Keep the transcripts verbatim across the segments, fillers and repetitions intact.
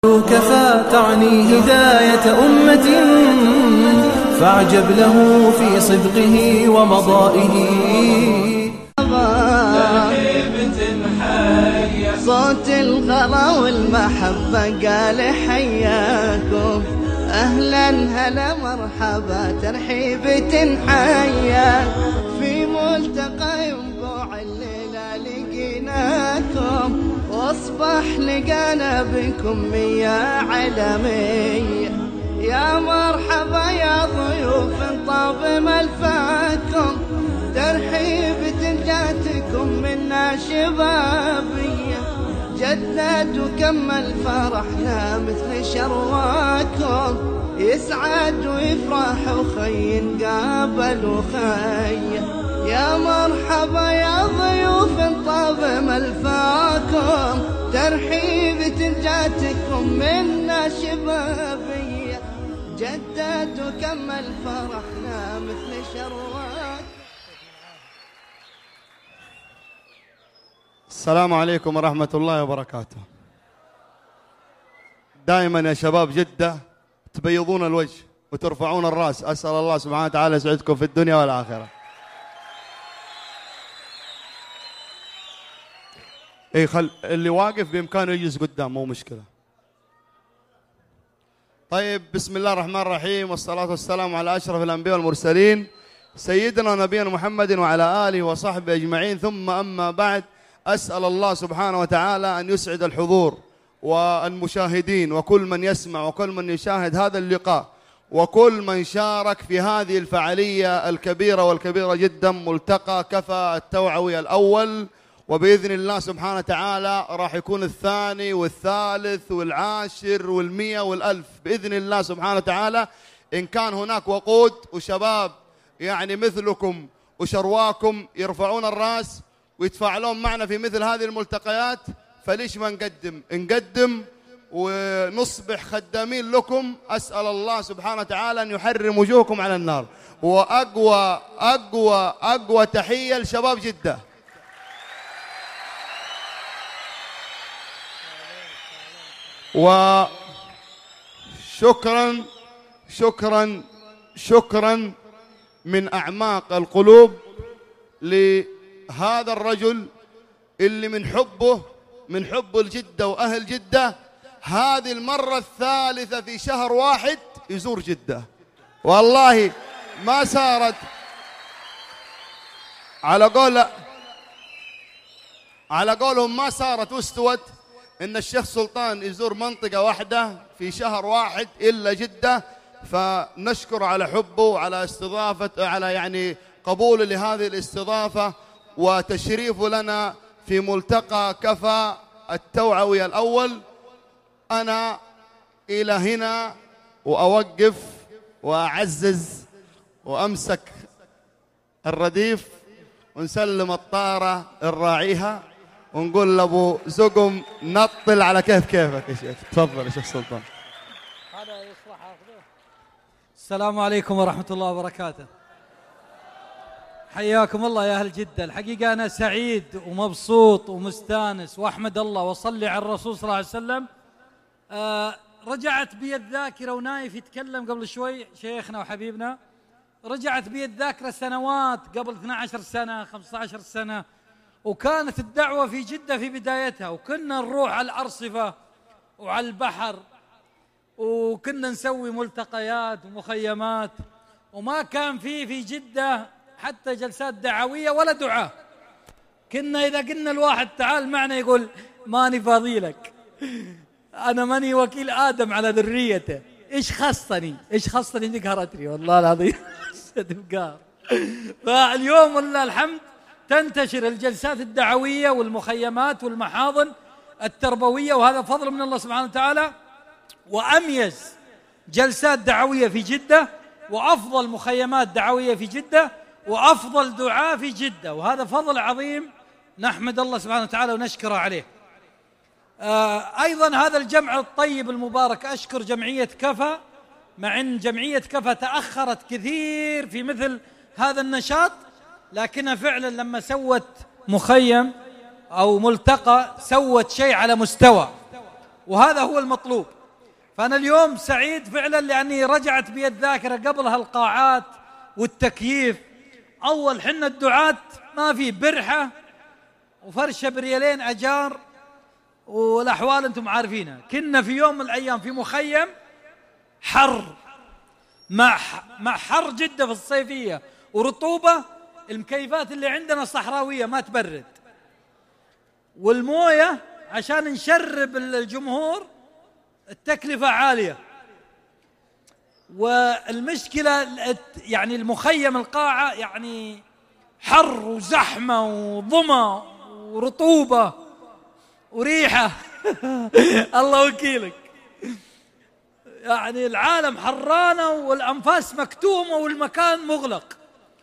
كفى تعني هداية أمة، فاعجب له في صدقه ومضائه. صوت الغلا والمحبة قال حياكم، أهلا هلا مرحبا ترحيبة حيا، في ملتقى ينبوع الليلة لقيناكم، واصبح لقانا بكم يا علمية. يا مرحبا يا ضيوف طاب ملفاكم، ترحيبة جاتكم منا شبابية، جدد وكمل فرحنا مثل شرواكم، يسعد ويفرح وخي قابل وخي. يا مرحبا يا ضيوف طاب ملفاكم، ترحيبة جاتكم منا شبابية، جدد وكمل فرحنا مثل شرواكم. السلام عليكم ورحمة الله وبركاته. دائما يا شباب جدة تبيضون الوجه وترفعون الرأس، أسأل الله سبحانه وتعالى يسعدكم في الدنيا والآخرة. اي خل اللي واقف بإمكانه يجلس قدام، مو مشكلة. طيب، بسم الله الرحمن الرحيم، والصلاة والسلام على أشرف الأنبياء والمرسلين سيدنا نبينا محمد وعلى آله وصحبه أجمعين، ثم أما بعد. أسأل الله سبحانه وتعالى أن يسعد الحضور والمشاهدين وكل من يسمع وكل من يشاهد هذا اللقاء وكل من شارك في هذه الفعالية الكبيرة والكبيرة جدا، ملتقى كفى التوعوي الأول، وبإذن الله سبحانه وتعالى راح يكون الثاني والثالث والعاشر والمئة والألف بإذن الله سبحانه وتعالى، إن كان هناك وقود وشباب يعني مثلكم وشرواكم يرفعون الرأس ويتفاعلون معنا في مثل هذه الملتقيات، فليش ما نقدم نقدم ونصبح خدامين لكم. أسأل الله سبحانه وتعالى أن يحرم وجوهكم على النار. وأقوى أقوى أقوى تحية لشباب جدة. وشكرا شكرا شكرا من أعماق القلوب لهذا الرجل اللي من حبه من حبه لجدة وأهل جدة هذه المرة الثالثة في شهر واحد يزور جدة. والله ما صارت على قول على قولهم ما صارت واستوت إن الشيخ سلطان يزور منطقة واحدة في شهر واحد إلا جدة. فنشكر على حبه وعلى استضافة على يعني قبوله لهذه الاستضافة وتشريفه لنا في ملتقى كفى التوعوي الأول. أنا إلى هنا وأوقف وأعزز وأمسك الرديف ونسلم الطارة الراعيها ونقول لأبو زقم نطل على كيف كيفك يا شيخ. تفضل يا شيخ سلطان. هذا يصلح أخذه. السلام عليكم ورحمة الله وبركاته. حياكم الله يا أهل جدة. الحقيقة أنا سعيد ومبسوط ومستانس وأحمد الله وصلي على الرسول صلى الله عليه وسلم. آه رجعت بي الذاكرة ونايف يتكلم قبل شوي شيخنا وحبيبنا، رجعت بي الذاكرة سنوات قبل اثنتي عشرة سنة خمسة عشر سنة، وكانت الدعوة في جدة في بدايتها، وكنا نروح على الأرصفة وعلى البحر وكنا نسوي ملتقيات ومخيمات، وما كان في في جدة حتى جلسات دعوية ولا دعاء. كنا إذا قلنا الواحد تعال معنا يقول ماني فاضيلك، أنا ماني وكيل آدم على ذريته، إيش خصني إيش خصني إنك هرتني والله العظيم. استذكار. فاليوم ولله الحمد تنتشر الجلسات الدعوية والمخيمات والمحاضن التربوية، وهذا فضل من الله سبحانه وتعالى. وأميز جلسات دعوية في جدة، وأفضل مخيمات دعوية في جدة، وأفضل دعاء في جدة، وهذا فضل عظيم نحمد الله سبحانه وتعالى ونشكره عليه. آه أيضا هذا الجمع الطيب المبارك، أشكر جمعية كفى، مع أن جمعية كفى تأخرت كثير في مثل هذا النشاط، لكنها فعلا لما سوت مخيم أو ملتقى سوت شيء على مستوى. وهذا هو المطلوب. فأنا اليوم سعيد فعلا لأني رجعت بي الذاكرة قبلها القاعات والتكييف. أول حنا الدعاة ما في برحة وفرشة بريالين أجار والأحوال أنتم عارفينها. كنا في يوم من الأيام في مخيم حر مع مع حر جدا في الصيفية ورطوبة، المكيفات اللي عندنا صحراوية ما تبرد، والموية عشان نشرب الجمهور التكلفة عالية. والمشكلة يعني المخيم القاعة يعني حر وزحمة وظما ورطوبة وريحة الله وكيلك، يعني العالم حرانة والأنفاس مكتومة والمكان مغلق.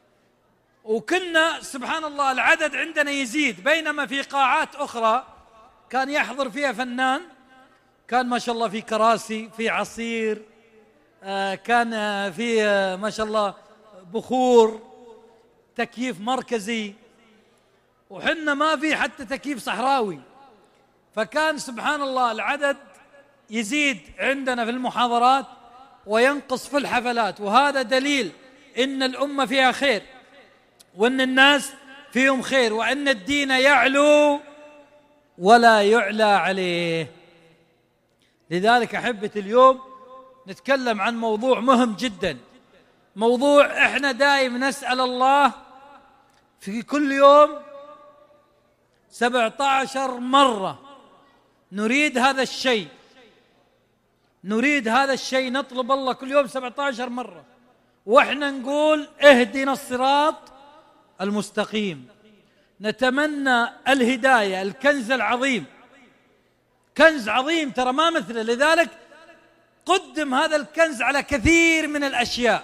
وكنا سبحان الله العدد عندنا يزيد، بينما في قاعات أخرى كان يحضر فيها فنان، كان ما شاء الله في كراسي، في عصير، كان في ما شاء الله بخور، تكييف مركزي، وحنا ما في حتى تكييف صحراوي. فكان سبحان الله العدد يزيد عندنا في المحاضرات وينقص في الحفلات، وهذا دليل إن الأمة فيها خير، وإن الناس فيهم خير، وإن الدين يعلو ولا يعلى عليه. لذلك أحبتي اليوم نتكلم عن موضوع مهم جدا، موضوع إحنا دائما نسأل الله في كل يوم سبعة عشر مرة نريد هذا الشيء، نريد هذا الشيء، نطلب الله كل يوم سبعة عشر مرة، وإحنا نقول اهدنا الصراط المستقيم. نتمنى الهداية، الكنز العظيم، كنز عظيم ترى ما مثله. لذلك قدم هذا الكنز على كثير من الأشياء.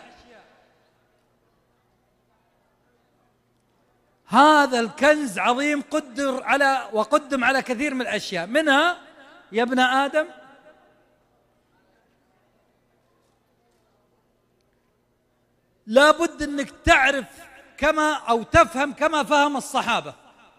هذا الكنز عظيم قدر على وقدم على كثير من الأشياء، منها يا ابن آدم لا بد أنك تعرف كما أو تفهم كما فهم الصحابة.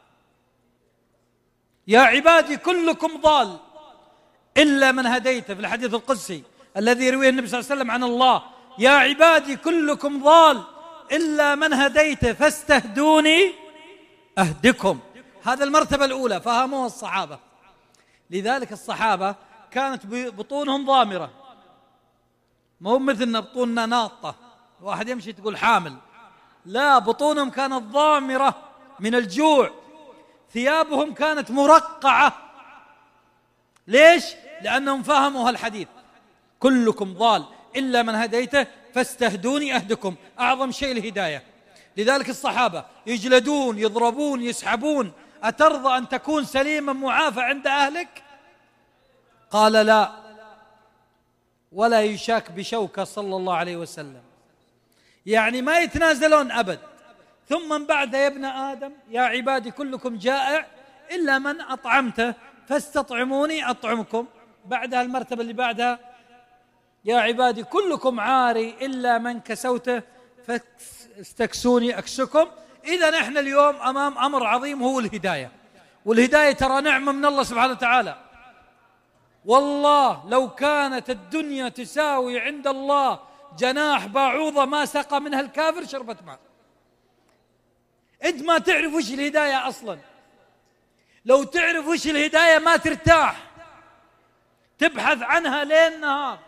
يا عبادي كلكم ضال إلا من هديته، في الحديث القدسي الذي يرويه النبي صلى الله عليه وسلم عن الله، يا عبادي كلكم ضال إلا من هديته فاستهدوني أهدكم. هذا المرتبة الأولى فهموها الصحابة. لذلك الصحابة كانت بطونهم ضامرة، مو مثلنا بطوننا ناطة، واحد يمشي تقول حامل، لا، بطونهم كانت ضامرة من الجوع، ثيابهم كانت مرقعة. ليش؟ لأنهم فهموا هالحديث كلكم ضال إلا من هديته فاستهدوني أهدكم. أعظم شيء الهداية. لذلك الصحابة يجلدون، يضربون، يسحبون. أترضى أن تكون سليما معافى عند أهلك؟ قال لا، ولا يشاك بشوكة صلى الله عليه وسلم، يعني ما يتنازلون أبد. ثم من بعد يا ابن آدم يا عبادي كلكم جائع إلا من أطعمته فاستطعموني أطعمكم. بعدها المرتبة اللي بعدها يا عبادي كلكم عاري إلا من كسوته فاستكسوني أكسكم. إذا نحن اليوم أمام أمر عظيم هو الهداية، والهداية ترى نعمة من الله سبحانه وتعالى. والله لو كانت الدنيا تساوي عند الله جناح باعوضة ما سقى منها الكافر شربة ماء. أنت ما تعرف وش الهداية أصلا. لو تعرف وش الهداية ما ترتاح، تبحث عنها ليل نهار.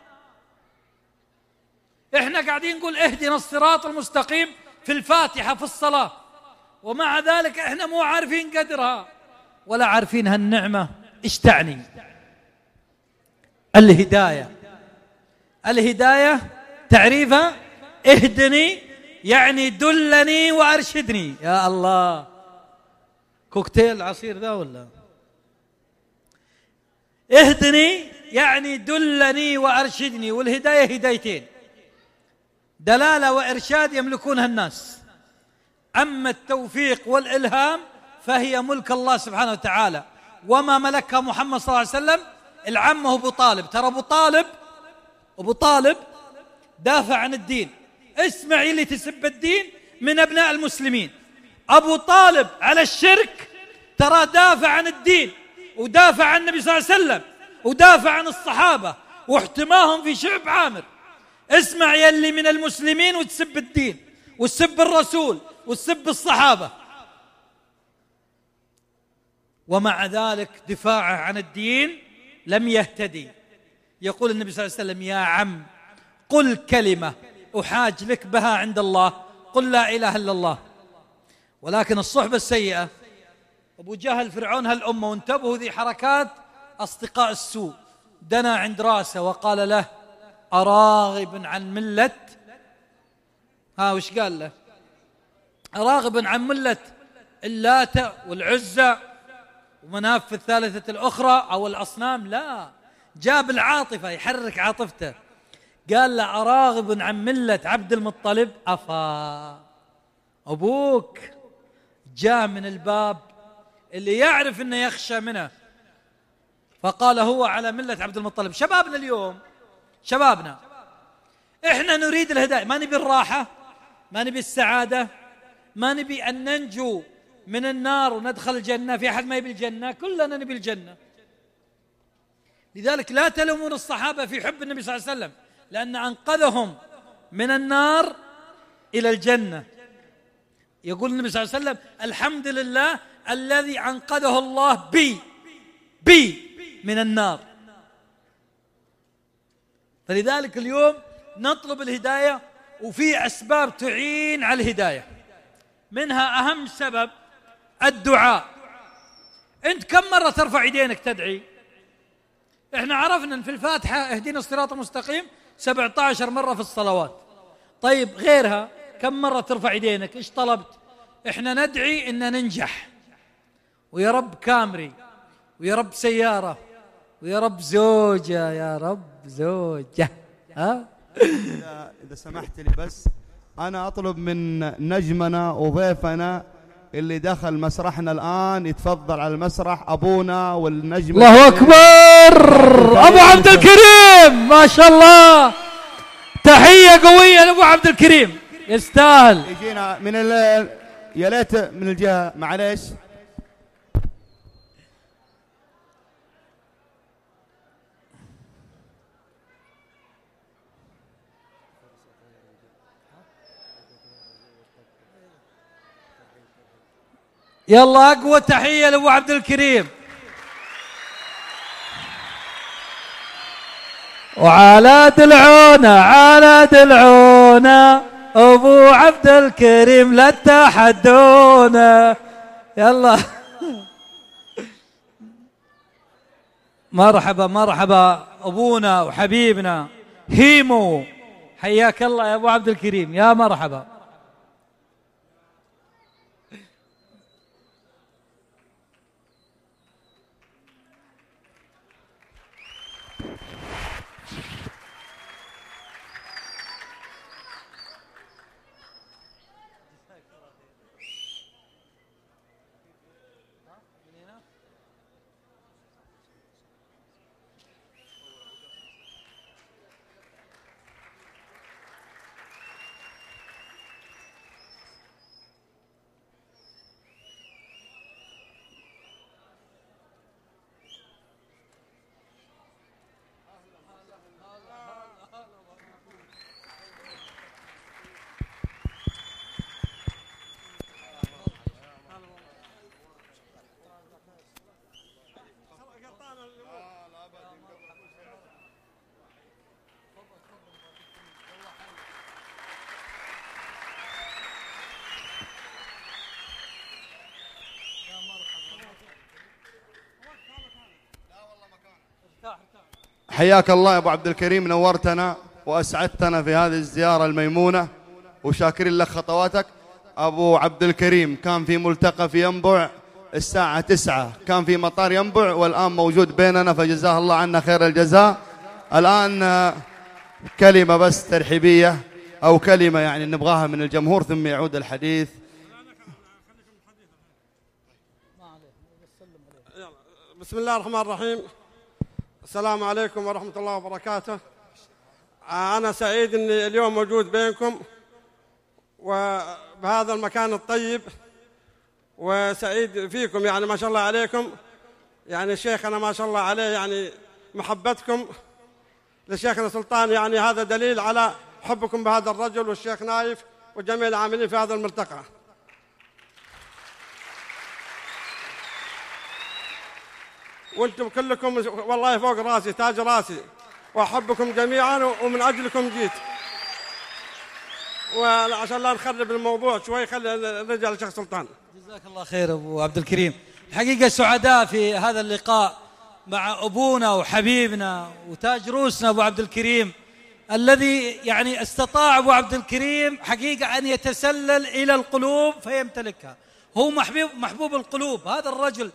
إحنا قاعدين نقول اهدنا الصراط المستقيم في الفاتحة في الصلاة، ومع ذلك إحنا مو عارفين قدرها ولا عارفين هالنعمة إيش تعني. الهداية، الهداية تعريفها اهدني يعني دلني وأرشدني. يا الله، كوكتيل عصير ذا ولا؟ اهدني يعني دلني وأرشدني. والهداية هدايتين، دلالة وإرشاد يملكونها الناس، أما التوفيق والإلهام فهي ملك الله سبحانه وتعالى، وما ملكها محمد صلى الله عليه وسلم. العمه أبو طالب، ترى أبو طالب أبو طالب دافع عن الدين. اسمع اللي تسب الدين من أبناء المسلمين. أبو طالب على الشرك ترى دافع عن الدين ودافع عن النبي صلى الله عليه وسلم. ودافع عن الصحابة واحتماهم في شعب عامر. اسمع يلي من المسلمين وتسب الدين وتسب الرسول وتسب الصحابة، ومع ذلك دفاعه عن الدين لم يهتدي. يقول النبي صلى الله عليه وسلم: يا عم قل كلمة أحاج لك بها عند الله، قل لا إله إلا الله. ولكن الصحبة السيئة، أبو جهل فرعون هالأمة، وانتبهوا ذي حركات أصدقاء السوء، دنا عند راسه وقال له: أراغب عن ملة، ها وش قال له؟ أراغب عن ملة اللات والعزى ومناف الثالثة الأخرى أو الأصنام؟ لا، جاب العاطفة يحرك عاطفته، قال له: أراغب عن ملة عبد المطلب. أفا أبوك جاء من الباب اللي يعرف أنه يخشى منه، فقال هو على ملة عبد المطلب. شبابنا اليوم، شبابنا إحنا نريد الهداية، ما نبي الراحة، ما نبي السعادة، ما نبي أن ننجو من النار وندخل الجنة. في أحد ما يبي الجنة؟ كلنا نبي الجنة. لذلك لا تلومون الصحابة في حب النبي صلى الله عليه وسلم، لأن أنقذهم من النار إلى الجنة. يقول النبي صلى الله عليه وسلم: الحمد لله الذي أنقذه الله بي بي من النار. فلذلك اليوم نطلب الهداية، وفي أسباب تعين على الهداية، منها أهم سبب الدعاء. أنت كم مرة ترفع يدينك تدعي؟ إحنا عرفنا أن في الفاتحة اهدنا الصراط المستقيم سبعة عشر مرة في الصلوات. طيب غيرها كم مرة ترفع يدينك؟ إيش طلبت؟ إحنا ندعي إن ننجح، ويا رب كامري، ويا رب سيارة، ويا رب زوجة، يا رب زوجة. ها؟ إذا سمحت لي بس، أنا أطلب من نجمنا وضيفنا اللي دخل مسرحنا الآن يتفضل على المسرح، أبونا والنجم. الله أكبر، أبو عبد الكريم، ما شاء الله، تحية قوية لأبو عبد الكريم، يستاهل. يجينا من ال يا ليت من الجهة، معليش. يلا أقوى تحية لأبو عبد الكريم. وعلى دلعونا، على دلعونا أبو عبد الكريم لا تحدونا. يلا مرحبا مرحبا أبونا وحبيبنا هيمو، حياك الله يا أبو عبد الكريم، يا مرحبا. حياك الله يا أبو عبد الكريم، نورتنا وأسعدتنا في هذه الزيارة الميمونة، وشاكرين لك خطواتك. أبو عبد الكريم كان في ملتقى في ينبع الساعة تسعة، كان في مطار ينبع، والآن موجود بيننا، فجزاه الله عنا خير الجزاء. الآن كلمة بس ترحيبية، أو كلمة يعني نبغاها من الجمهور، ثم يعود الحديث. بسم الله الرحمن الرحيم. السلام عليكم ورحمة الله وبركاته. أنا سعيد أني اليوم موجود بينكم وبهذا المكان الطيب، وسعيد فيكم، يعني ما شاء الله عليكم. يعني الشيخ أنا ما شاء الله عليه، يعني محبتكم لشيخنا سلطان، يعني هذا دليل على حبكم بهذا الرجل والشيخ نايف وجميع العاملين في هذا الملتقى. وانتم كلكم والله فوق راسي، تاج راسي، واحبكم جميعا ومن اجلكم جيت. وعشان لا نخرب الموضوع شوي خلي نرجع للشيخ سلطان. جزاك الله خير ابو عبد الكريم. الحقيقه سعداء في هذا اللقاء مع ابونا وحبيبنا وتاج روسنا ابو عبد الكريم، الذي يعني استطاع ابو عبد الكريم حقيقه ان يتسلل الى القلوب فيمتلكها. هو محبوب محبوب القلوب، هذا الرجل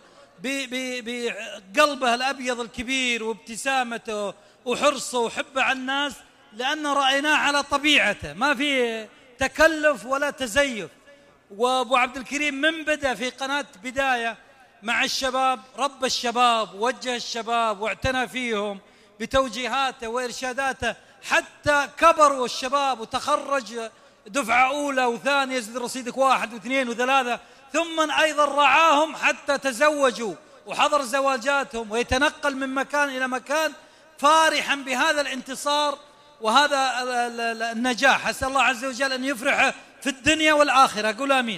بقلبه الابيض الكبير وابتسامته وحرصه وحبه على الناس، لأن رأيناه على طبيعته، ما في تكلف ولا تزيف. وأبو عبد الكريم من بدأ في قناة بداية مع الشباب رب الشباب، وجه الشباب واعتنى فيهم بتوجيهاته وإرشاداته، حتى كبروا الشباب وتخرج دفعة أولى وثانية، يزيد رصيدك واحد واثنين وثلاثة، ثم أيضا رعاهم حتى تزوجوا وحضر زواجاتهم، ويتنقل من مكان إلى مكان فارحا بهذا الانتصار وهذا النجاح. أسأل الله عز وجل أن يفرح في الدنيا والآخرة، قول آمين.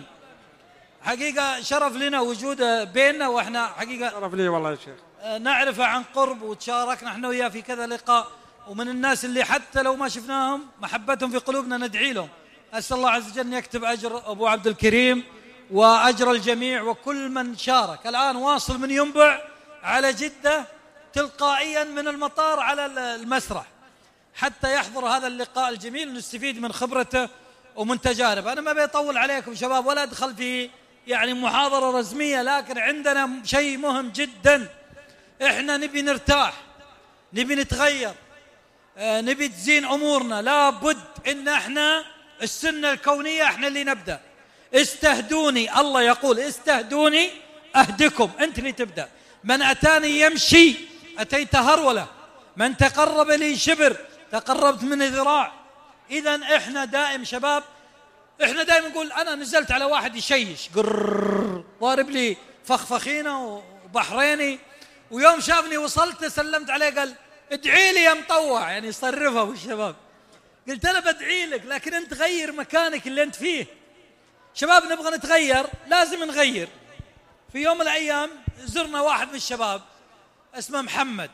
حقيقة شرف لنا وجوده بيننا، وإحنا حقيقة شرف لي والله يا شيخ نعرفه عن قرب وتشاركنا احنا وياه في كذا لقاء، ومن الناس اللي حتى لو ما شفناهم محبتهم في قلوبنا ندعي لهم. أسأل الله عز وجل أن يكتب أجر أبو عبد الكريم وأجر الجميع وكل من شارك. الآن واصل من ينبع على جدة تلقائيا من المطار على المسرح حتى يحضر هذا اللقاء الجميل ونستفيد من خبرته ومن تجارب. أنا ما بيطول عليكم شباب ولا أدخل في يعني محاضرة رسمية، لكن عندنا شيء مهم جدا. إحنا نبي نرتاح، نبي نتغير، آه نبي تزين أمورنا. لا بد إن إحنا السنة الكونية إحنا اللي نبدأ. استهدوني، الله يقول استهدوني أهدكم، أنت اللي تبدأ. من أتاني يمشي أتيت هرولة، من تقرب لي شبر تقربت من ذراع. إذن إحنا دائم شباب، إحنا دائما نقول أنا نزلت على واحد يشيش قرر ضارب لي فخفخينة وبحريني، ويوم شافني وصلت سلمت عليه قال ادعي لي يا مطوع، يعني يصرفها بالشباب. قلت أنا بدعي لك، لكن أنت غير مكانك اللي أنت فيه. شباب نبغى نتغير، لازم نغير. في يوم من الأيام زرنا واحد من الشباب اسمه محمد.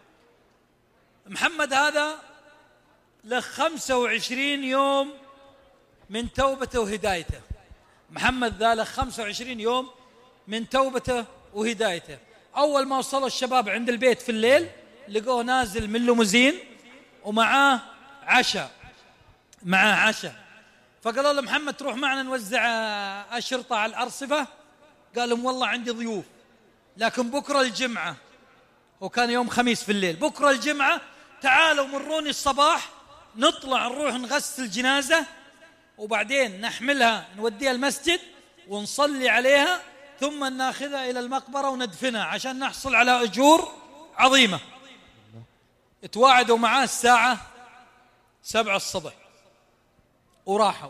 محمد هذا له خمسة وعشرين يوم من توبته وهدايته. محمد ذا له خمسة وعشرين يوم من توبته وهدايته. أول ما وصلوا الشباب عند البيت في الليل لقوه نازل من ليموزين ومعاه عشاء، معاه عشاء. فقالوا له محمد تروح معنا نوزع أشرطة على الأرصفة؟ قال لهم والله عندي ضيوف، لكن بكرة الجمعة، وكان يوم خميس في الليل، بكرة الجمعة تعالوا مروني الصباح نطلع نروح نغسل جنازة، وبعدين نحملها نوديها المسجد ونصلي عليها، ثم ناخذها إلى المقبرة وندفنها عشان نحصل على أجور عظيمة. اتواعدوا معاه الساعة سبعة الصبح وراحوا.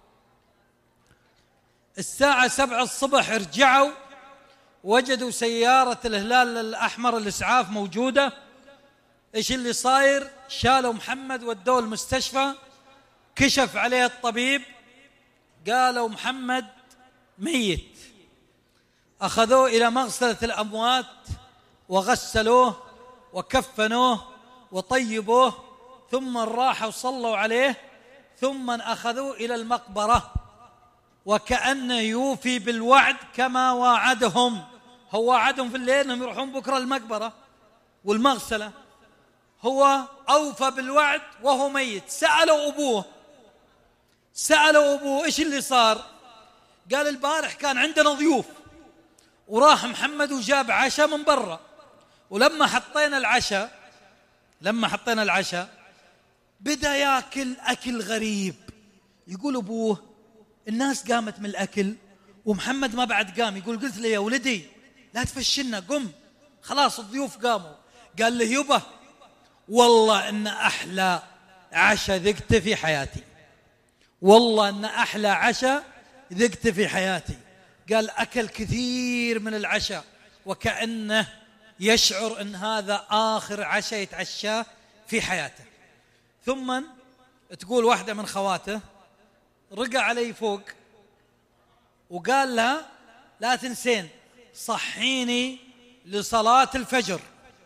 الساعة سبعة الصبح رجعوا وجدوا سيارة الهلال الأحمر الإسعاف موجودة. إيش اللي صاير؟ شالوا محمد ودوه المستشفى، كشف عليه الطبيب قالوا محمد ميت. أخذوه إلى مغسلة الأموات وغسلوه وكفنوه وطيبوه، ثم راحوا صلوا عليه، ثم أخذوه إلى المقبرة وكأنه يوفي بالوعد كما واعدهم. هو وعدهم في الليل أنهم يروحون بكرة المقبرة والمغسلة، هو أوفى بالوعد وهو ميت. سألوا أبوه سألوا أبوه إيش اللي صار؟ قال البارح كان عندنا ضيوف وراح محمد وجاب عشاء من برا، ولما حطينا العشاء لما حطينا العشاء بدأ يأكل أكل غريب. يقول أبوه الناس قامت من الأكل ومحمد ما بعد قام. يقول قلت له يا ولدي لا تفشلنا، قم خلاص الضيوف قاموا. قال له يبا والله إن أحلى عشاء ذقت في حياتي، والله إن أحلى عشاء ذقت في حياتي. قال أكل كثير من العشاء وكأنه يشعر أن هذا آخر عشاء يتعشاه في حياته. ثم تقول واحدة من خواته رقع علي فوق وقال لها لا تنسين صحيني لصلاة الفجر.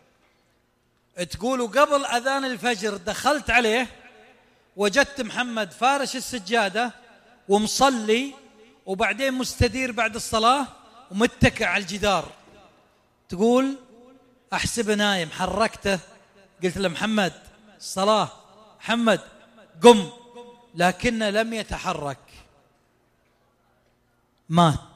تقول قبل أذان الفجر دخلت عليه وجدت محمد فارش السجادة ومصلي، وبعدين مستدير بعد الصلاة ومتكئ على الجدار. تقول أحسبه نايم، حركته قلت له محمد الصلاة، محمد قم، لكنه لم يتحرك، مات.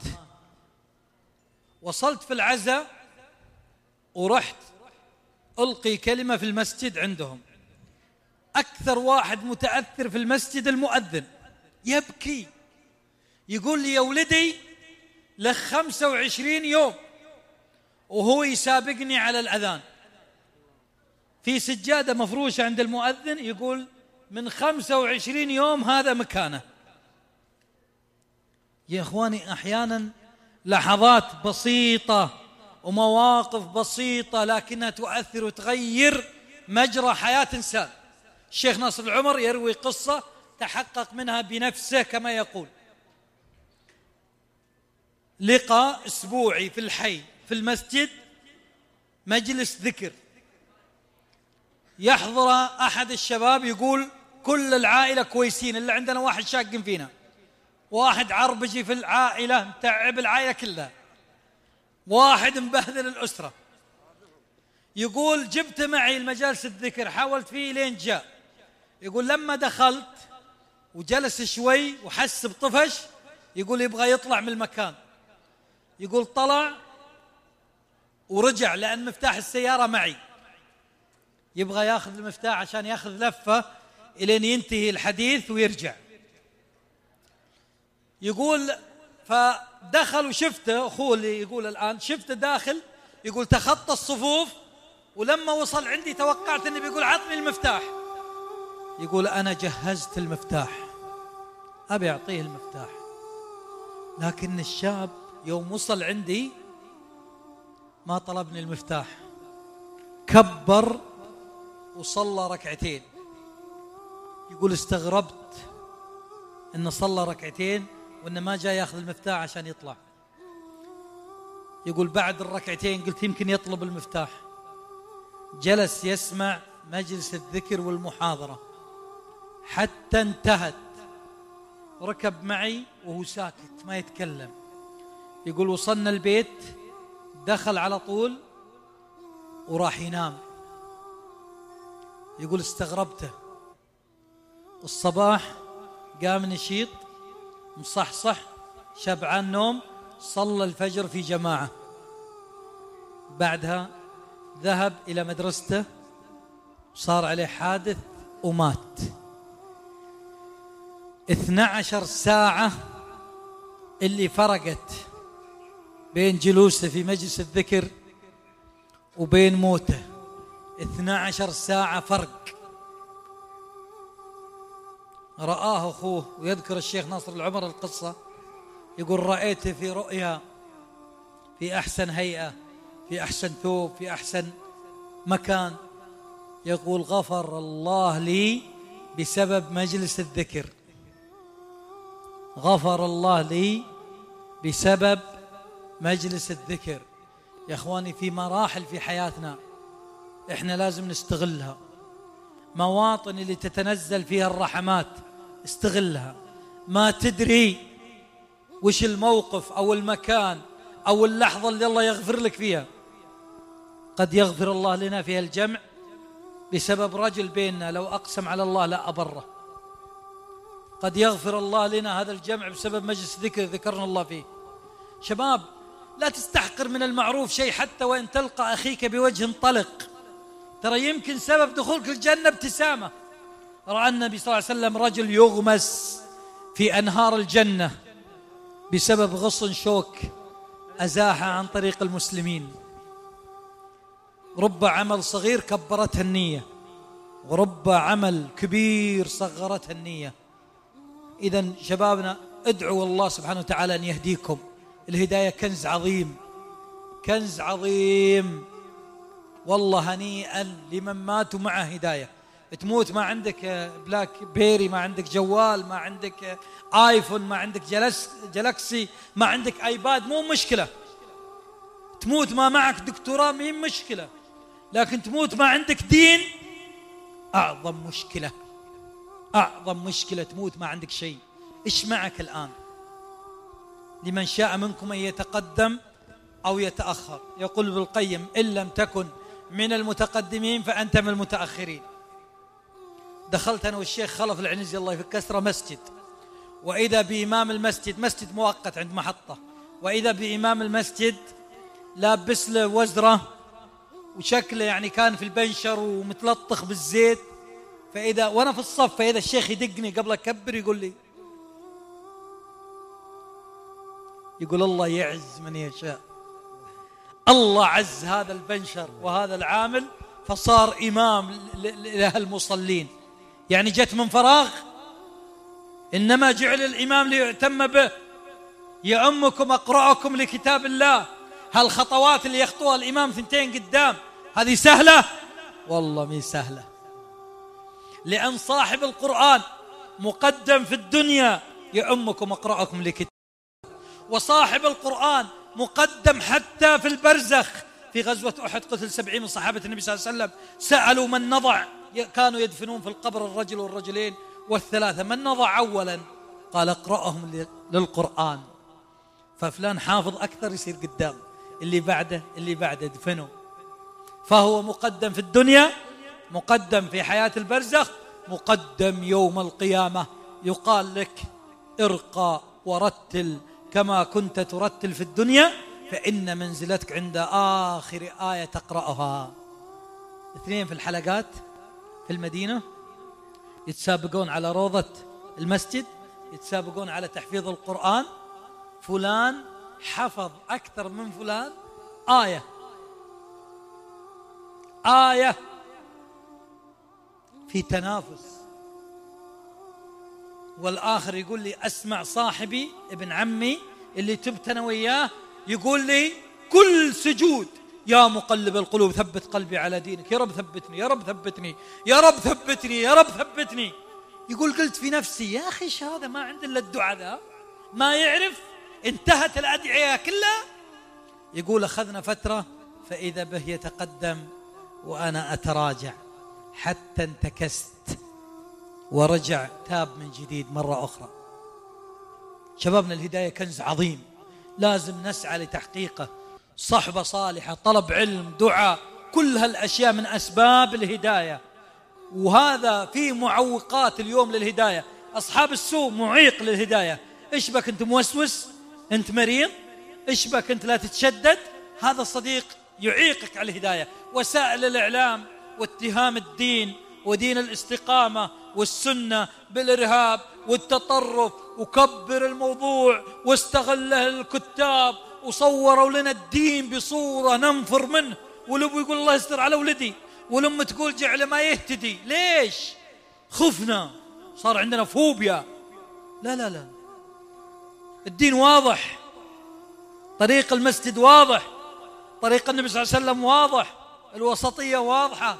وصلت في العزاء ورحت ألقي كلمة في المسجد عندهم. أكثر واحد متأثر في المسجد المؤذن، يبكي يقول لي يا ولدي لك خمسة وعشرين يوم وهو يسابقني على الأذان في سجادة مفروشة عند المؤذن، يقول من خمسة وعشرين يوم هذا مكانه. يا إخواني أحيانا لحظات بسيطة ومواقف بسيطة لكنها تؤثر وتغير مجرى حياة إنسان. الشيخ ناصر العمر يروي قصة تحقق منها بنفسه كما يقول. لقى أسبوعي في الحي في المسجد مجلس ذكر، يحضر أحد الشباب يقول كل العائلة كويسين إلا عندنا واحد شاق فينا، واحد عربجي في العائلة متعب العائلة كلها، واحد مبهذل الأسرة. يقول جبت معي المجالس الذكر حاولت فيه لين جاء. يقول لما دخلت وجلس شوي وحس بطفش، يقول يبغى يطلع من المكان. يقول طلع ورجع لأن مفتاح السيارة معي، يبغى ياخذ المفتاح عشان ياخذ لفة إلين ينتهي الحديث ويرجع. يقول فدخل وشفته أخوه اللي يقول الآن، شفته داخل يقول تخطى الصفوف، ولما وصل عندي توقعت أنه بيقول عطني المفتاح. يقول أنا جهزت المفتاح أبي أعطيه المفتاح، لكن الشاب يوم وصل عندي ما طلبني المفتاح، كبر وصلى ركعتين. يقول استغربت إنه صلى ركعتين وإنه ما جاء يأخذ المفتاح عشان يطلع. يقول بعد الركعتين قلت يمكن يطلب المفتاح، جلس يسمع مجلس الذكر والمحاضرة حتى انتهت، ركب معي وهو ساكت ما يتكلم. يقول وصلنا البيت دخل على طول وراح ينام. يقول استغربته، الصباح قام نشيط مصحصح شبعان نوم، صلى الفجر في جماعة، بعدها ذهب إلى مدرسته وصار عليه حادث ومات. اثنى عشر ساعة اللي فرقت بين جلوسه في مجلس الذكر وبين موته، اثنى عشر ساعة فرق. رآه أخوه، ويذكر الشيخ ناصر العمر القصة، يقول رأيته في رؤيا في أحسن هيئة، في أحسن ثوب، في أحسن مكان. يقول غفر الله لي بسبب مجلس الذكر، غفر الله لي بسبب مجلس الذكر. يا أخواني في مراحل في حياتنا إحنا لازم نستغلها، مواطن اللي تتنزل فيها الرحمات استغلها. ما تدري وش الموقف أو المكان أو اللحظة اللي الله يغفر لك فيها. قد يغفر الله لنا فيها الجمع بسبب رجل بيننا لو أقسم على الله لا أبره. قد يغفر الله لنا هذا الجمع بسبب مجلس ذكر ذكرنا الله فيه. شباب لا تستحقر من المعروف شيء، حتى وإن تلقى أخيك بوجه طلق، ترى يمكن سبب دخولك الجنة ابتسامة. رأى النبي صلى الله عليه وسلم رجل يغمس في أنهار الجنة بسبب غصن شوك أزاحه عن طريق المسلمين. رب عمل صغير كبرتها النية، ورب عمل كبير صغرتها النية. إذن شبابنا ادعوا الله سبحانه وتعالى أن يهديكم. الهداية كنز عظيم، كنز عظيم والله هنيئا لمن ماتوا معه هداية. تموت ما عندك بلاك بيري، ما عندك جوال، ما عندك آيفون، ما عندك جلس جلاكسي، ما عندك آيباد، مو مشكلة. تموت ما معك دكتوراه مي مشكلة، لكن تموت ما عندك دين أعظم مشكلة، أعظم مشكلة. تموت ما عندك شيء. إيش معك الآن؟ لمن شاء منكم أن يتقدم أو يتأخر. يقول ابن القيم: إن لم تكن من المتقدمين فأنت من المتأخرين. دخلت أنا والشيخ خلف العنزي الله يفك كسره مسجد، وإذا بإمام المسجد، مسجد مؤقت عند محطة، وإذا بإمام المسجد لابس له وزرة وشكله يعني كان في البنشر ومتلطخ بالزيت. فإذا وأنا في الصف، فإذا الشيخ يدقني قبل أكبر يقول لي، يقول الله يعز من يشاء. الله عز هذا البنشر وهذا العامل فصار إمام للمصلين. يعني جت من فراغ، إنما جعل الإمام ليعتم به. يأمكم أقرأكم لكتاب الله. هالخطوات اللي يخطوها الإمام ثنتين قدام هذه سهلة؟ والله مي سهلة، لأن صاحب القرآن مقدم في الدنيا يأمكم أقرأكم لكتاب، وصاحب القرآن مقدم حتى في البرزخ. في غزوة أحد قتل سبعين من صحابة النبي صلى الله عليه وسلم، سألوا من نضع، كانوا يدفنون في القبر الرجل والرجلين والثلاثة، من نضع أولا؟ قال اقرأهم للقرآن. ففلان حافظ أكثر يصير قدام، اللي بعده اللي بعده دفنوا. فهو مقدم في الدنيا، مقدم في حياة البرزخ، مقدم يوم القيامة. يقال لك ارقى ورتل كما كنت ترتل في الدنيا، فإن منزلتك عند آخر آية تقرأها. اثنين في الحلقات في المدينة يتسابقون على روضة المسجد، يتسابقون على تحفيظ القرآن. فلان حفظ أكثر من فلان آية آية في تنافس. والآخر يقول لي أسمع صاحبي ابن عمي اللي تبت أنا وياه يقول لي كل سجود: يا مقلب القلوب ثبت قلبي على دينك، يا رب ثبتني، يا رب ثبتني، يا رب ثبتني، يا رب ثبتني. يقول قلت في نفسي يا أخي إيش هذا، ما عنده إلا الدعاء ذا، ما يعرف انتهت الأدعية كلها. يقول أخذنا فترة فإذا به يتقدم وأنا أتراجع حتى انتكست ورجع تاب من جديد مرة أخرى. شبابنا الهداية كنز عظيم لازم نسعى لتحقيقه. صحبة صالحة، طلب علم، دعاء، كل هالأشياء من أسباب الهداية. وهذا في معوقات اليوم للهداية. أصحاب السوء معيق للهداية. إيش بك أنت موسوس، أنت مريض، إيش بك أنت لا تتشدد، هذا الصديق يعيقك على الهداية. وسائل الإعلام واتهام الدين ودين الاستقامة والسنة بالإرهاب والتطرف، وكبر الموضوع واستغله الكتاب وصوروا لنا الدين بصورة ننفر منه. ولو يقول الله يستر على ولدي، ولما تقول جعل ما يهتدي. ليش؟ خفنا، صار عندنا فوبيا. لا لا لا، الدين واضح، طريق المسجد واضح، طريق النبي صلى الله عليه وسلم واضح، الوسطية واضحة.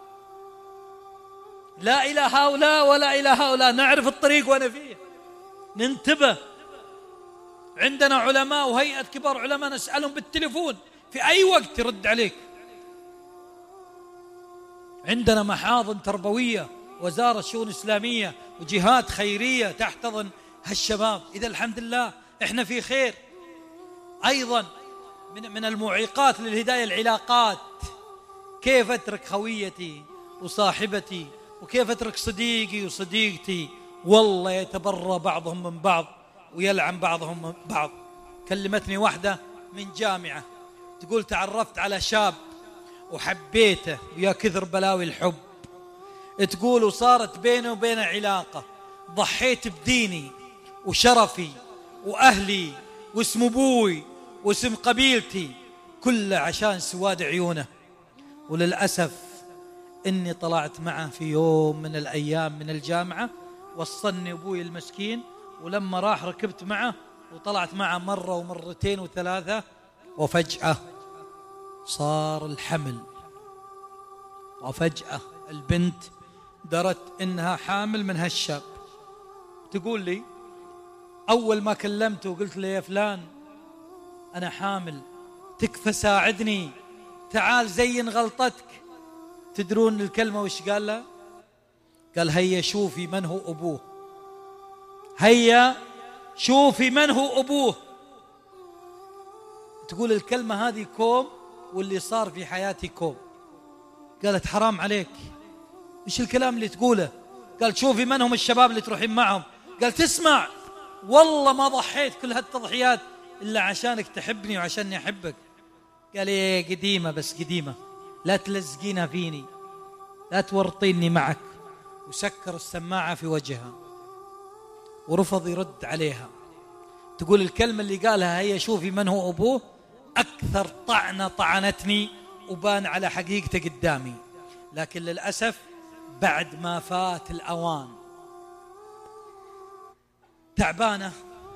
لا إلى هؤلاء ولا إلى هؤلاء، نعرف الطريق وأنا فيه، ننتبه. عندنا علماء وهيئة كبار علماء نسألهم بالتليفون في أي وقت يرد عليك. عندنا محاضن تربوية، وزارة شؤون إسلامية وجهات خيرية تحتضن هالشباب. إذا الحمد لله إحنا في خير. أيضا من من المعيقات للهداية العلاقات. كيف أترك خويتي وصاحبتي، وكيف أترك صديقي وصديقتي؟ والله يتبرى بعضهم من بعض ويلعن بعضهم من بعض. كلمتني واحدة من جامعة تقول تعرفت على شاب وحبيته ويا كثر بلاوي الحب. تقول وصارت بيني وبينه علاقة، ضحيت بديني وشرفي وأهلي واسم أبوي واسم قبيلتي كله عشان سواد عيونه. وللأسف إني طلعت معه في يوم من الأيام من الجامعة، وصلني أبوي المسكين، ولما راح ركبت معه وطلعت معه مرة ومرتين وثلاثة، وفجأة صار الحمل وفجأة البنت درت إنها حامل من هالشاب. تقول لي أول ما كلمته وقلت له يا فلان أنا حامل، تكفى ساعدني، تعال زين غلطتك. تدرون الكلمة وش قال له؟ قال هيا شوفي من هو أبوه، هيا شوفي من هو أبوه. تقول الكلمة هذه كوم، واللي صار في حياتي كوم. قالت حرام عليك، إيش الكلام اللي تقوله؟ قال شوفي من هم الشباب اللي تروحين معهم. قال تسمع والله ما ضحيت كل هالتضحيات إلا عشانك تحبني وعشاني أحبك. قال إيه قديمة، بس قديمة، لا تلزقينها فيني، لا تورطيني معك. وسكر السماعة في وجهها ورفض يرد عليها. تقول الكلمة اللي قالها هي شوفي من هو أبوه أكثر طعنة طعنتني وبان على حقيقته قدامي. لكن للأسف بعد ما فات الأوان. تعبانة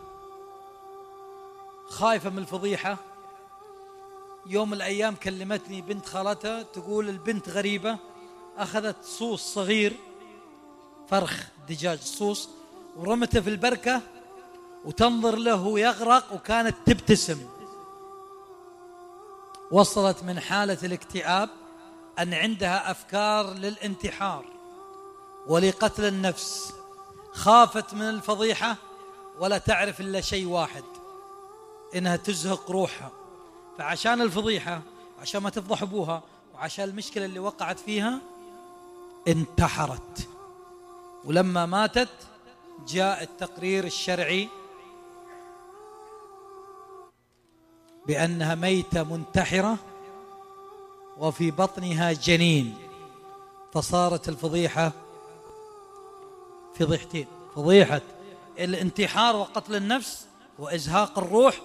خايفة من الفضيحة. يوم من الأيام كلمتني بنت خالتها تقول البنت غريبة، أخذت صوص صغير، فرخ دجاج صوص، ورمته في البركة وتنظر له يغرق وكانت تبتسم. وصلت من حالة الاكتئاب أن عندها أفكار للانتحار ولقتل النفس. خافت من الفضيحة ولا تعرف إلا شيء واحد، إنها تزهق روحها. فعشان الفضيحة، عشان ما تفضح أبوها، وعشان المشكلة اللي وقعت فيها، انتحرت. ولما ماتت جاء التقرير الشرعي بأنها ميتة منتحرة وفي بطنها جنين. فصارت الفضيحة فضيحتين: فضيحة الانتحار وقتل النفس وإزهاق الروح،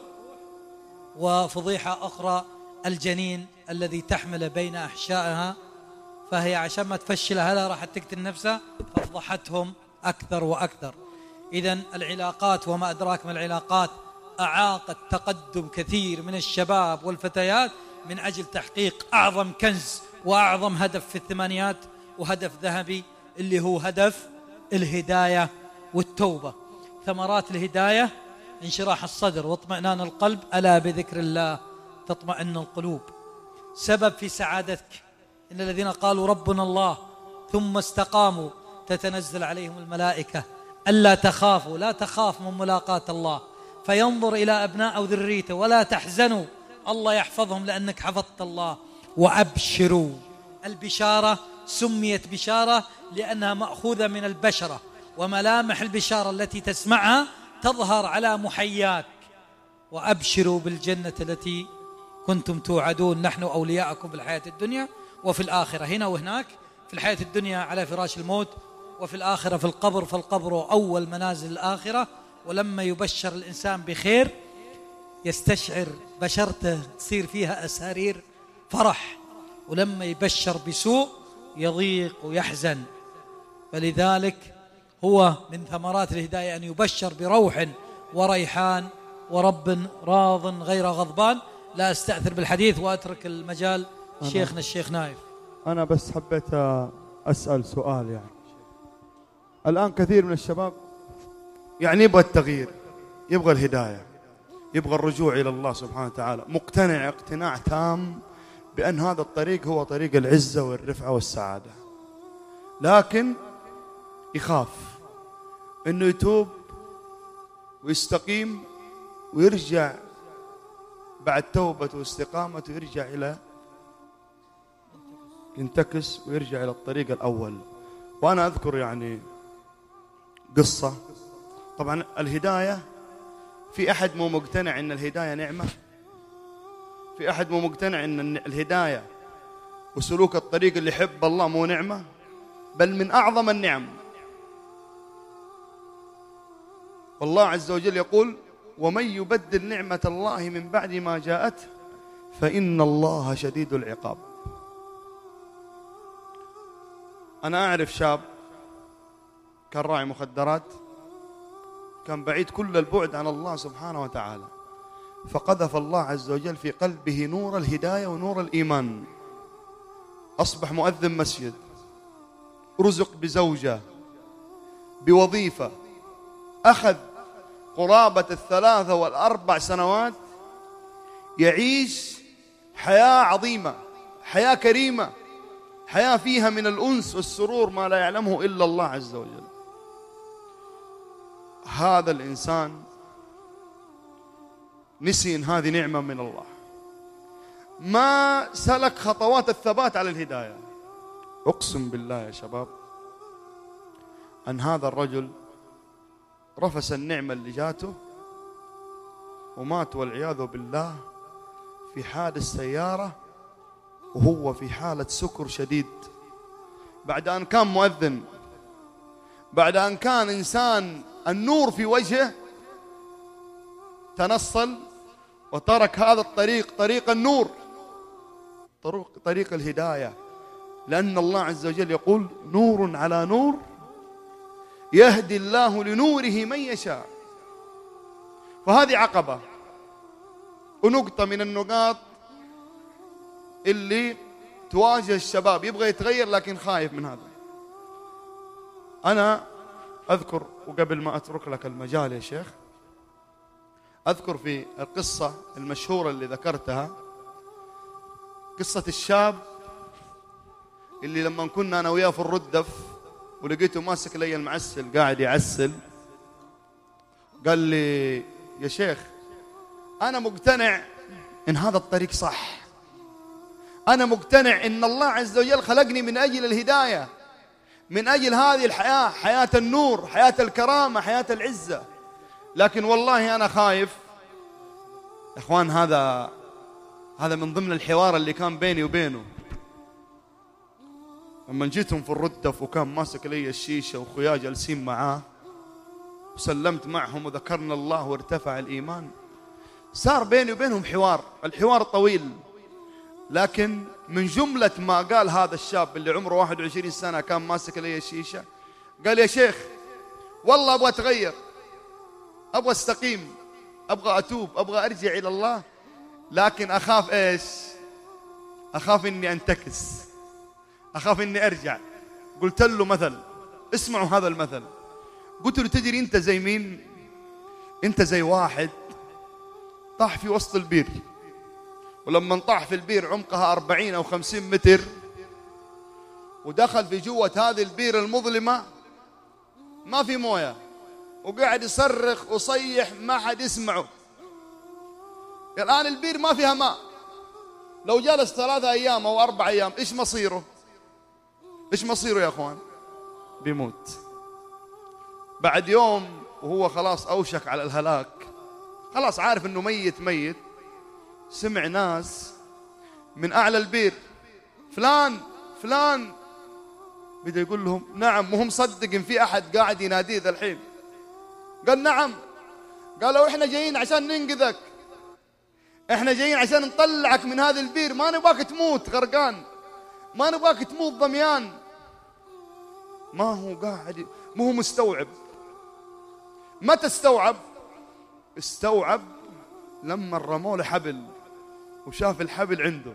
وفضيحة أخرى الجنين الذي تحمل بين أحشائها. فهي عشان ما تفشل أهلها راح تقتل نفسها، ففضحتهم أكثر وأكثر. إذن العلاقات وما أدراك ما العلاقات أعاقت تقدم كثير من الشباب والفتيات من أجل تحقيق أعظم كنز وأعظم هدف في الثمانينات، وهدف ذهبي اللي هو هدف الهداية والتوبة. ثمرات الهداية: انشراح الصدر واطمئنان القلب، ألا بذكر الله تطمئن القلوب. سبب في سعادتك: إن الذين قالوا ربنا الله ثم استقاموا تتنزل عليهم الملائكة ألا تخافوا. لا تخاف من ملاقاة الله، فينظر إلى أبناء أو ذريته. ولا تحزنوا، الله يحفظهم لأنك حفظت الله. وأبشروا. البشارة سميت بشارة لأنها مأخوذة من البشرة، وملامح البشارة التي تسمعها تظهر على محياك. وأبشروا بالجنة التي كنتم توعدون، نحن أولياءكم في الحياة الدنيا وفي الآخرة. هنا وهناك، في الحياة الدنيا على فراش الموت، وفي الآخرة في القبر، فالقبر أول منازل الآخرة. ولما يبشر الإنسان بخير يستشعر بشرته تصير فيها أسارير فرح، ولما يبشر بسوء يضيق ويحزن. فلذلك هو من ثمرات الهداية أن يبشر بروح وريحان ورب راض غير غضبان. لا أستأثر بالحديث وأترك المجال شيخنا الشيخ نايف. أنا بس حبيت أسأل سؤال. يعني الآن كثير من الشباب يعني يبغى التغيير، يبغى الهداية، يبغى الرجوع إلى الله سبحانه وتعالى، مقتنع اقتناع تام بأن هذا الطريق هو طريق العزة والرفعة والسعادة، لكن يخاف أنه يتوب ويستقيم ويرجع بعد توبته واستقامته، يرجع إلى ينتكس ويرجع إلى الطريق الأول. وأنا أذكر يعني قصة. طبعا الهداية، في أحد مو مقتنع أن الهداية نعمة؟ في أحد مو مقتنع أن الهداية وسلوك الطريق اللي يحب الله مو نعمة، بل من أعظم النعم. والله عز وجل يقول: ومن يبدل نعمة الله من بعد ما جاءته فإن الله شديد العقاب. أنا أعرف شاب كان راعي مخدرات، كان بعيد كل البعد عن الله سبحانه وتعالى، فقذف الله عز وجل في قلبه نور الهداية ونور الإيمان، أصبح مؤذن مسجد، رزق بزوجة، بوظيفة، أخذ قرابة الثلاثة والأربع سنوات يعيش حياة عظيمة، حياة كريمة، حياة فيها من الأنس والسرور ما لا يعلمه إلا الله عز وجل. هذا الإنسان نسي إن هذه نعمة من الله، ما سلك خطوات الثبات على الهداية. أقسم بالله يا شباب أن هذا الرجل رفس النعمة اللي جاته ومات والعياذ بالله في حادث سيارة وهو في حالة سكر شديد، بعد أن كان مؤذن، بعد أن كان إنسان النور في وجهه، تنصل وترك هذا الطريق، طريق النور، طريق الهداية، لأن الله عز وجل يقول نور على نور يهدي الله لنوره من يشاء. فهذه عقبة ونقطة من النقاط اللي تواجه الشباب، يبغى يتغير لكن خايف من هذا. أنا أذكر، وقبل ما أترك لك المجال يا شيخ، أذكر في القصة المشهورة اللي ذكرتها، قصة الشاب اللي لما كنا أنا وياه في الردف ولقيته ماسك لي المعسل قاعد يعسل، قال لي يا شيخ أنا مقتنع إن هذا الطريق صح، أنا مقتنع إن الله عز وجل خلقني من أجل الهداية، من أجل هذه الحياة، حياة النور، حياة الكرامة، حياة العزة، لكن والله أنا خايف. يا إخوان هذا هذا من ضمن الحوار اللي كان بيني وبينه لما جيتهم في الردف، وكان ماسك لي الشيشة وخويا جالسين معاه، وسلمت معهم وذكرنا الله وارتفع الإيمان. صار بيني وبينهم حوار، الحوار طويل، لكن من جملة ما قال هذا الشاب اللي عمره واحد وعشرين سنة كان ماسك لي الشيشة، قال يا شيخ والله أبغى أتغير، أبغى أستقيم، أبغى أتوب، أبغى أرجع إلى الله، لكن أخاف إيش؟ أخاف إني أنتكس، أخاف إني أرجع. قلت له مثل، اسمعوا هذا المثل، قلت له تدري أنت زي مين؟ أنت زي واحد طاح في وسط البير، ولما طاح في البير عمقها أربعين أو خمسين متر، ودخل في جوة هذه البير المظلمة ما في موية، وقاعد يصرخ وصيح ما حد يسمعه. الآن البير ما فيها ماء، لو جلس ثلاثة أيام أو أربع أيام إيش مصيره؟ إيش مصيره يا أخوان؟ بيموت. بعد يوم وهو خلاص أوشك على الهلاك، خلاص عارف أنه ميت ميت، سمع ناس من أعلى البير فلان فلان، بدأ يقول لهم نعم، وهم صدق إن في أحد قاعد يناديه ذا الحين. قال نعم. قالوا إحنا جايين عشان ننقذك، إحنا جايين عشان نطلعك من هذا البير، ما نبغاك تموت غرقان، ما نبغاك تموت ضميان. ما هو قاعد، ما هو مستوعب. متى استوعب؟ استوعب لما رموا له حبل وشاف الحبل عنده،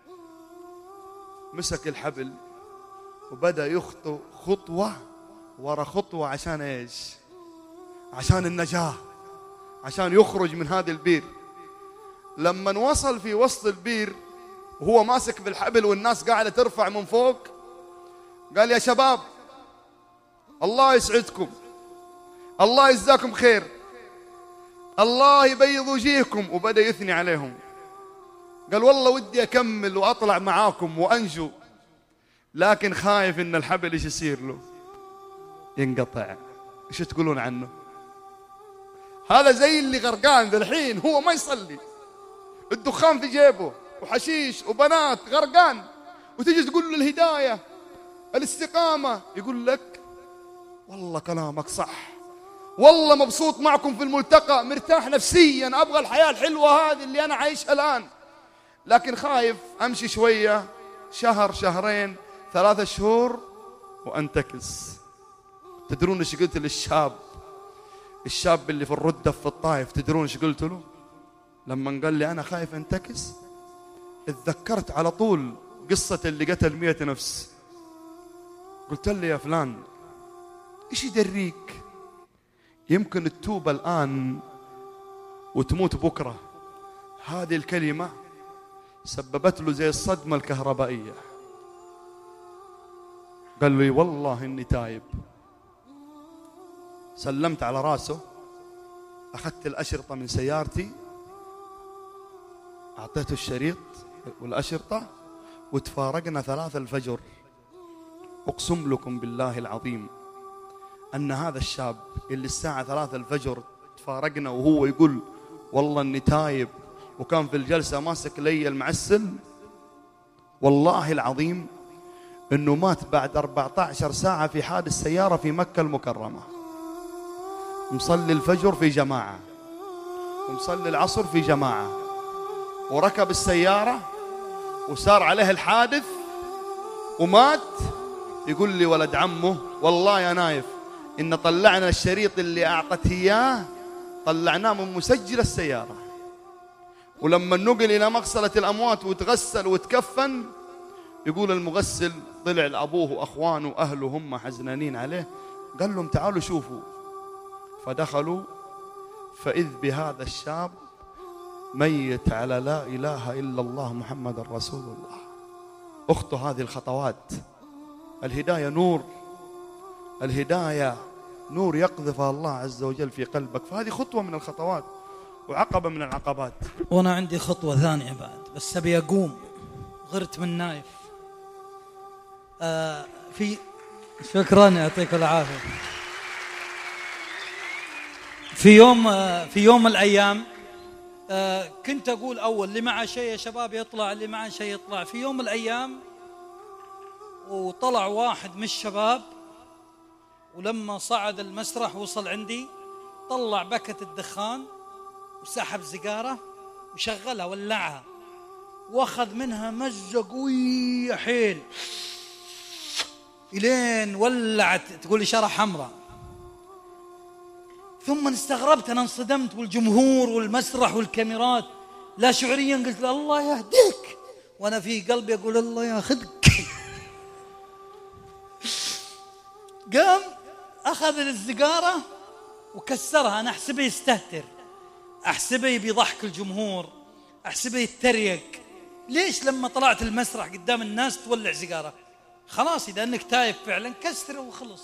مسك الحبل وبدأ يخطو خطوة ورا خطوة. عشان إيش؟ عشان النجاة، عشان يخرج من هذا البير. لما وصل في وسط البير وهو ماسك بالحبل والناس قاعدة ترفع من فوق، قال يا شباب الله يسعدكم، الله يجزاكم خير، الله يبيض وجيهكم، وبدأ يثني عليهم. قال والله ودي أكمل وأطلع معاكم وأنجو، لكن خايف إن الحبل إيش يصير له؟ ينقطع. إيش تقولون عنه؟ هذا زي اللي غرقان ذا الحين، هو ما يصلي، الدخان في جيبه وحشيش وبنات، غرقان، وتجي تقول له الهداية الاستقامة، يقول لك والله كلامك صح، والله مبسوط معكم في الملتقى، مرتاح نفسيا، أبغى الحياة الحلوة هذه اللي أنا عايشها الآن، لكن خايف أمشي شوية، شهر شهرين ثلاثة شهور وأنتكس. تدرون إيش قلت للشاب الشاب اللي في الردة في الطائف؟ تدرون إيش قلت له لما قال لي أنا خايف أنتكس؟ اتذكرت على طول قصة اللي قتل مئة نفس. قلت له يا فلان إيش يدريك يمكن تتوب الآن وتموت بكرة؟ هذه الكلمة سببت له زي الصدمة الكهربائية. قال لي والله إني تايب. سلمت على راسه، أخذت الأشرطة من سيارتي، أعطيته الشريط والأشرطة، وتفارقنا ثلاثة الفجر. أقسم لكم بالله العظيم أن هذا الشاب اللي الساعة ثلاثة الفجر تفارقنا وهو يقول والله إني تايب، وكان في الجلسة ماسك لي المعسل، والله العظيم إنه مات بعد أربعة عشر ساعة في حادث سيارة في مكة المكرمة. مصلي الفجر في جماعة ومصلي العصر في جماعة، وركب السيارة وسار عليه الحادث ومات. يقول لي ولد عمه والله يا نايف إن طلعنا الشريط اللي أعطت إياه طلعناه من مسجل السيارة، ولما نقل إلى مغسلة الأموات وتغسل وتكفن، يقول المغسل طلع لأبوه وأخوانه وأهله هم حزنانين عليه، قال لهم تعالوا شوفوا. فدخلوا فإذ بهذا الشاب ميت على لا إله إلا الله محمد رسول الله. أخته هذه الخطوات، الهداية نور، الهداية نور يقذفها الله عز وجل في قلبك. فهذه خطوة من الخطوات وعقبة من العقبات. وأنا عندي خطوة ثانية بعد، بس أبي أقوم، غرت من نايف. آه في شكرا يعطيك العافية. في يوم آه في يوم من الأيام آه كنت أقول أول اللي معه شيء يا شباب يطلع، اللي معه شيء يطلع. في يوم من الأيام وطلع واحد من الشباب، ولما صعد المسرح وصل عندي طلع بكة الدخان وسحب سيجارة وشغلها ولعها، واخذ منها مزة قوية حيل إلين ولعت تقول لي شرح حمراء. ثم استغربت، أنا انصدمت، والجمهور والمسرح والكاميرات، لا شعوريا قلت له الله يهديك، وأنا في قلبي أقول الله ياخذك. قام أخذ السيجارة وكسرها. أنا أحسبه يستهتر، أحسبه بيضحك الجمهور، أحسبه يتريق. ليش لما طلعت المسرح قدام الناس تولع سيجارة؟ خلاص إذا أنك تايب فعلا كسره وخلص.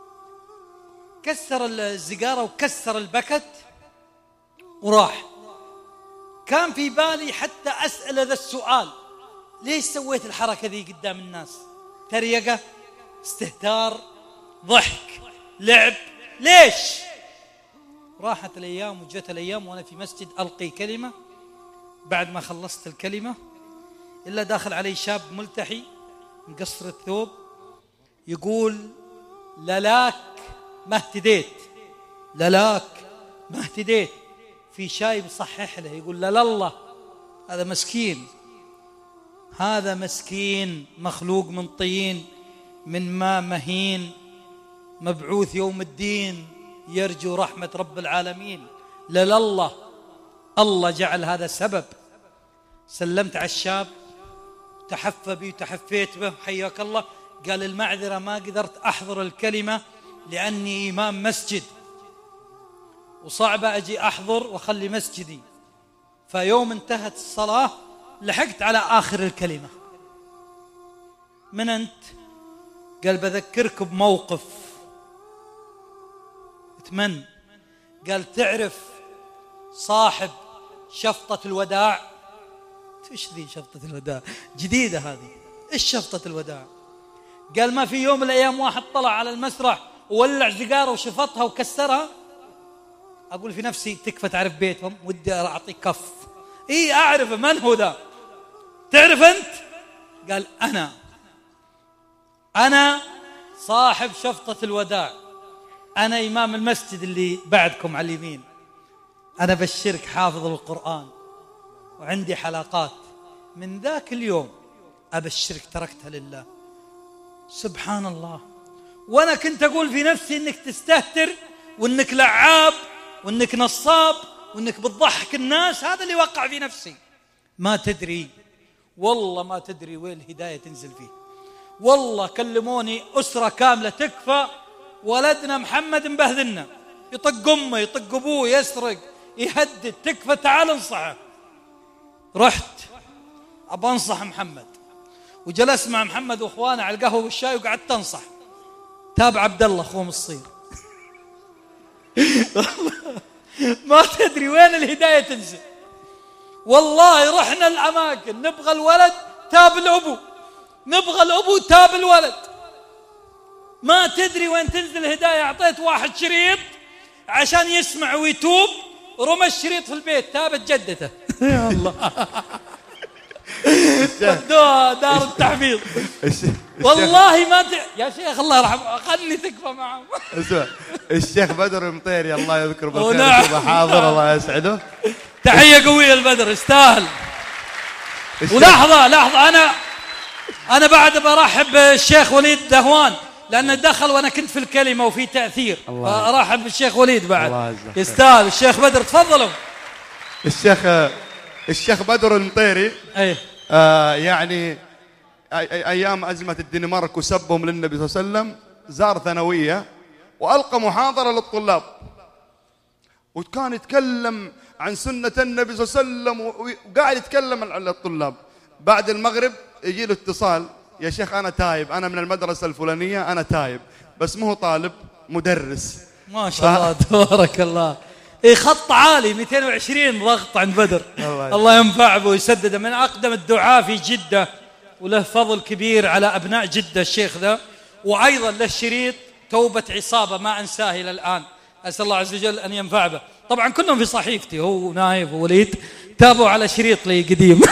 كسر السيجارة وكسر البكت وراح. كان في بالي حتى أسأل ذا السؤال، ليش سويت الحركة ذي قدام الناس؟ تريقة، استهتار، ضحك، لعب، ليش؟ راحت الأيام وجت الأيام وأنا في مسجد ألقي كلمة. بعد ما خلصت الكلمة إلا داخل علي شاب ملتحي مقصر الثوب يقول للاك ما اهتديت، للاك ما اهتديت. في شاي بصحح له يقول لا الله هذا مسكين، هذا مسكين مخلوق من طين من ماء مهين، مبعوث يوم الدين يرجو رحمة رب العالمين. لا الله الله جعل هذا سبب. سلمت على الشاب، تحفى بي وتحفيت به، حياك الله. قال المعذرة ما قدرت أحضر الكلمة لأني إمام مسجد وصعب أجي أحضر وأخلي مسجدي. فيوم انتهت الصلاة لحقت على آخر الكلمة. من أنت؟ قال بذكرك بموقف. اتمن. قال تعرف صاحب شفطة الوداع؟ ايش ذي شفطة الوداع؟ جديدة هذه. ايش شفطة الوداع؟ قال ما في يوم من الأيام واحد طلع على المسرح وولع سيجارة وشفطها وكسرها. أقول في نفسي تكفى تعرف بيتهم، ودي أعطيك كف. إيه أعرف من هو ذا؟ تعرف أنت؟ قال أنا أنا صاحب شفطة الوداع، أنا إمام المسجد اللي بعدكم على اليمين، أنا بشرك حافظ القرآن وعندي حلقات. من ذاك اليوم أبشرك تركتها لله. سبحان الله. وأنا كنت أقول في نفسي إنك تستهتر وإنك لعاب وإنك نصاب وإنك بتضحك الناس، هذا اللي وقع في نفسي. ما تدري والله ما تدري وين الهداية تنزل فيه. والله كلموني أسرة كاملة تكفى ولدنا محمد مبهذلنا، يطق أمه يطق أبوه يسرق يهدد، تكفى تعال انصحه. رحت أبى أنصح محمد وجلست مع محمد وأخوانه على القهوة والشاي وقعدت أنصح. تابع عبد الله أخوه من الصير ما تدري وين الهداية تنزل. والله رحنا الأماكن نبغى الولد تاب الأبو، نبغى الأبو تاب الولد، ما تدري وين تنزل الهداية. أعطيت واحد شريط عشان يسمع ويتوب، رمى الشريط في البيت، تابت جدته يا الله ودوها دار التحفيظ. والله ما ت... يا شيخ الله يرحمه خلني تكفى معه. اسمع الشيخ بدر المطيري الله يذكره بالخير حاضر الله يسعده، تحية قوية البدر يستاهل. ولحظة لحظة أنا أنا بعد برحب بالشيخ وليد دهوان لأنه دخل وأنا كنت في الكلمة وفي تأثير، فأرحب بالشيخ وليد بعد يستاهل. الشيخ بدر تفضلوا. الشيخ الشيخ بدر المطيري أيه آه يعني أي أيام أزمة الدنمارك وسبهم للنبي صلى الله عليه وسلم زار ثانوية وألقى محاضرة للطلاب، وكان يتكلم عن سنة النبي صلى الله عليه وسلم وقاعد يتكلم عن الطلاب. بعد المغرب يجي له اتصال، يا شيخ أنا تايب، أنا من المدرسة الفلانية، أنا تايب، بس مو طالب مدرس. ما شاء الله تبارك الله. إيه خط عالي مئتين وعشرين ضغط عند بدر. الله ينفع به ويسدده، من أقدم الدعاة في جدة وله فضل كبير على أبناء جدة الشيخ ذا. وأيضا له شريط توبة عصابة ما أنساه إلى الآن، أسأل الله عز وجل أن ينفع به. طبعا كلهم في صحيفتي، هو نايف ووليد تابعوا على شريط لي قديم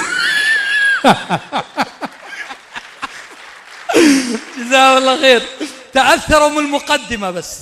جزاه الله خير، تأثروا من المقدمة بس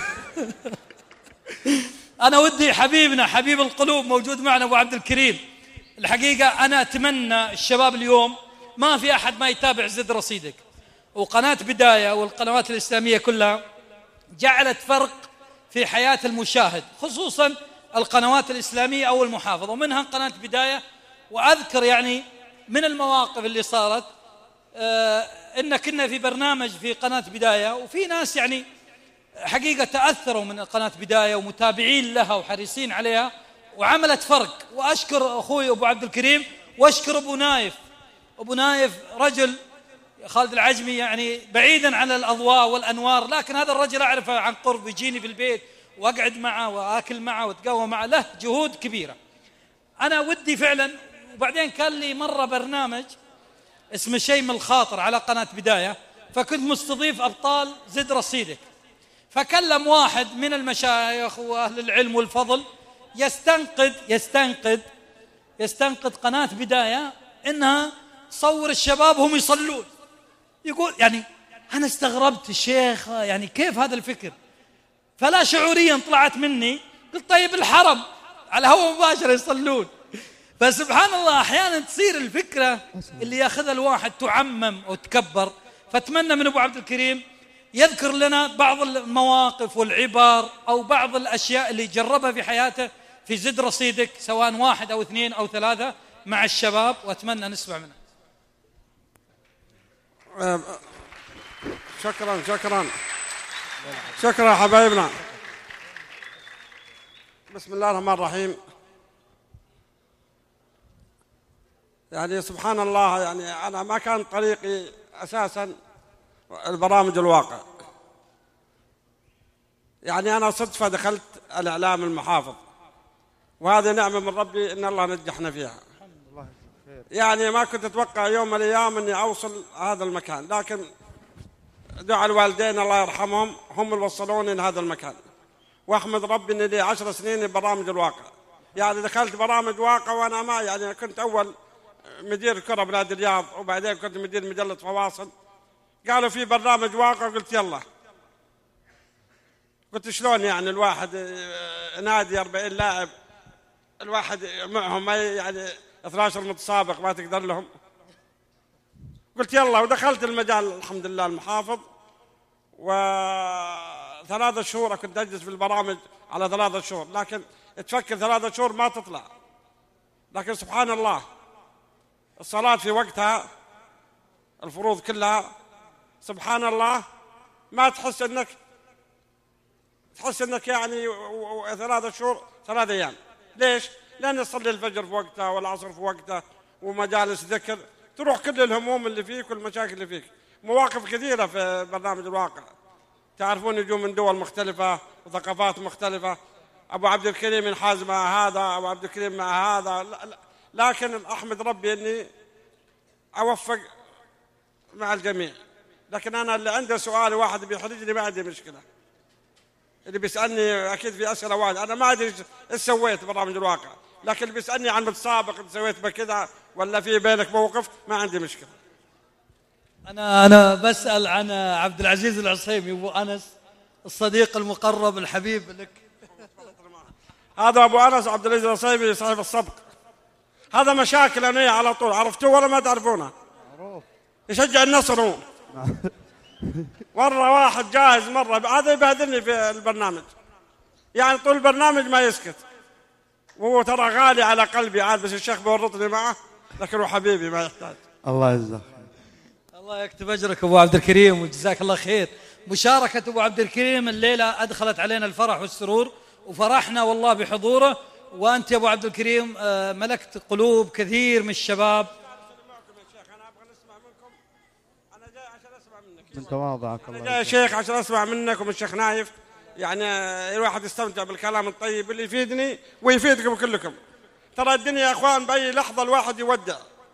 أنا ودي حبيبنا حبيب القلوب موجود معنا أبو عبد الكريم. الحقيقة أنا أتمنى الشباب اليوم ما في أحد ما يتابع زد رصيدك، وقناة بداية والقنوات الإسلامية كلها جعلت فرق في حياة المشاهد، خصوصا القنوات الإسلامية أو المحافظة، ومنها قناة بداية. وأذكر يعني من المواقف اللي صارت آه إن كنا في برنامج في قناة بداية، وفي ناس يعني حقيقة تأثروا من قناة بداية ومتابعين لها وحريصين عليها، وعملت فرق. وأشكر أخوي أبو عبد الكريم وأشكر أبو نايف. أبو نايف رجل خالد العجمي يعني بعيدا عن الأضواء والأنوار، لكن هذا الرجل أعرفه عن قرب، يجيني في البيت وأقعد معه وأكل معه وأتقوى معه، له جهود كبيرة. أنا ودي فعلا. وبعدين كان لي مرة برنامج اسمه شيء من الخاطر على قناة بداية، فكنت مستضيف أبطال زد رصيدك، فكلم واحد من المشايخ وأهل العلم والفضل يستنقد يستنقد يستنقد قناة بداية إنها تصور الشباب هم يصلون. يقول يعني أنا استغربت الشيخ يعني كيف هذا الفكر، فلا شعوريا طلعت مني قلت طيب الحرم على هو مباشر يصلون. فسبحان الله أحيانا تصير الفكرة اللي ياخذها الواحد تعمم وتكبر. فأتمنى من أبو عبد الكريم يذكر لنا بعض المواقف والعبر أو بعض الأشياء اللي جربها في حياته في زد رصيدك، سواء واحد أو اثنين أو ثلاثة مع الشباب، وأتمنى نسمع منه. شكرا شكرا شكرا حبايبنا. بسم الله الرحمن الرحيم. يعني سبحان الله، يعني أنا ما كان طريقي أساسا البرامج الواقع، يعني أنا صدفة دخلت الإعلام المحافظ، وهذه نعمة من ربي إن الله نجحنا فيها. يعني ما كنت أتوقع يوم من الأيام أني أوصل هذا المكان، لكن دعاء الوالدين الله يرحمهم هم اللي وصلوني لهذا المكان، وأحمد ربي أني لي عشر سنين برامج الواقع. يعني دخلت برامج واقع وأنا ما يعني كنت أول مدير كرة بلاد الرياض، وبعدين كنت مدير مجلة فواصل، قالوا في برنامج واقع، قلت يلا. قلت شلون يعني الواحد نادي أربعين لاعب الواحد معهم ما يعني اثنا عشر متسابق ما تقدر لهم. قلت يلا، ودخلت المجال الحمد لله المحافظ، وثلاثة شهور كنت أجلس في البرامج على ثلاثة شهور، لكن تفكر ثلاثة شهور ما تطلع، لكن سبحان الله الصلاة في وقتها، الفروض كلها، سبحان الله ما تحس انك تحس انك يعني ثلاثة شهور ثلاثة ايام. ليش؟ لان تصلي الفجر في وقتها والعصر في وقتها ومجالس ذكر، تروح كل الهموم اللي فيك والمشاكل اللي فيك. مواقف كثيرة في برنامج الواقع، تعرفون يجون من دول مختلفة وثقافات مختلفة، أبو عبد الكريم ينحاز مع هذا، أبو عبد الكريم مع هذا، لكن أحمد ربي أني أوفق مع الجميع. لكن أنا اللي عنده سؤال واحد بيحرجني ما عندي مشكلة، اللي بيسألني أكيد في أسئلة واحد، أنا ما أدري إيش سويت برنامج الواقع، لكن اللي بيسألني عن متسابق سويت بكذا ولا في بينك موقف ما عندي مشكلة. أنا أنا بسأل عن عبد العزيز العصيمي أبو أنس، الصديق المقرب الحبيب لك. هذا أبو أنس عبد العزيز العصيمي صاحب السبق، هذا مشاكل أنا على طول، عرفتوه ولا ما تعرفونه؟ يشجع النصر هو. مرة واحد جاهز مرة، هذا يبهدلني في البرنامج، يعني طول البرنامج ما يسكت، وهو ترى غالي على قلبي عاد، بس الشيخ بورطني معه، لكن هو حبيبي ما يحتاج. الله يجزاك، الله يكتب أجرك أبو عبد الكريم وجزاك الله خير. مشاركة أبو عبد الكريم الليلة أدخلت علينا الفرح والسرور، وفرحنا والله بحضوره، وأنت يا أبو عبد الكريم ملكت قلوب كثير من الشباب. من تواضعك. أنا جاي يا شيخ عشان أسمع منك ومن الشيخ نايف، يعني الواحد يستمتع بالكلام الطيب اللي يفيدني ويفيدكم كلكم. ترى الدنيا يا أخوان بأي لحظة الواحد يودع،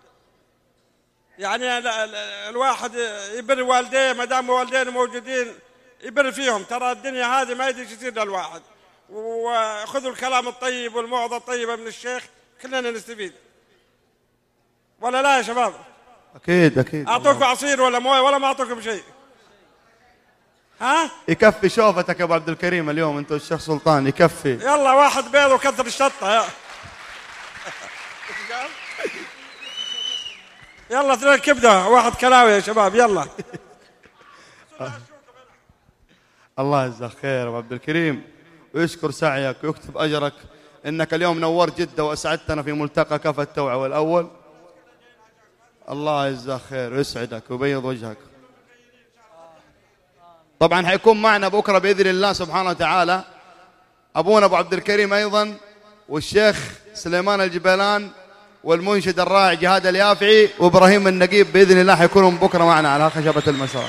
يعني الواحد يبر والديه ما دام والدين موجودين يبر فيهم. ترى الدنيا هذه ما يدري يصير للواحد، وخذوا الكلام الطيب والموعظة الطيبة من الشيخ كلنا نستفيد، ولا لا يا شباب؟ أكيد أكيد. أعطوكم عصير ولا مويه ولا ما أعطوكم شيء؟ ها؟ يكفي شوفتك يا أبو عبد الكريم اليوم، أنت الشيخ سلطان يكفي. يلا واحد بيض وكثر الشطة يا. يلا اثنين كبدة واحد كلاوي يا شباب يلا. الله يجزاك خير أبو عبد الكريم، ويشكر سعيك ويكتب أجرك، إنك اليوم نورت جدة وأسعدتنا في ملتقى كفة التوعوة الأول. الله يجزاك خير ويسعدك ويبيض وجهك. طبعا حيكون معنا بكرة بإذن الله سبحانه وتعالى أبونا أبو عبد الكريم أيضا، والشيخ سليمان الجبلان، والمنشد الراعي جهاد اليافعي، وإبراهيم النقيب بإذن الله حيكونوا بكرة معنا على خشبة المسار.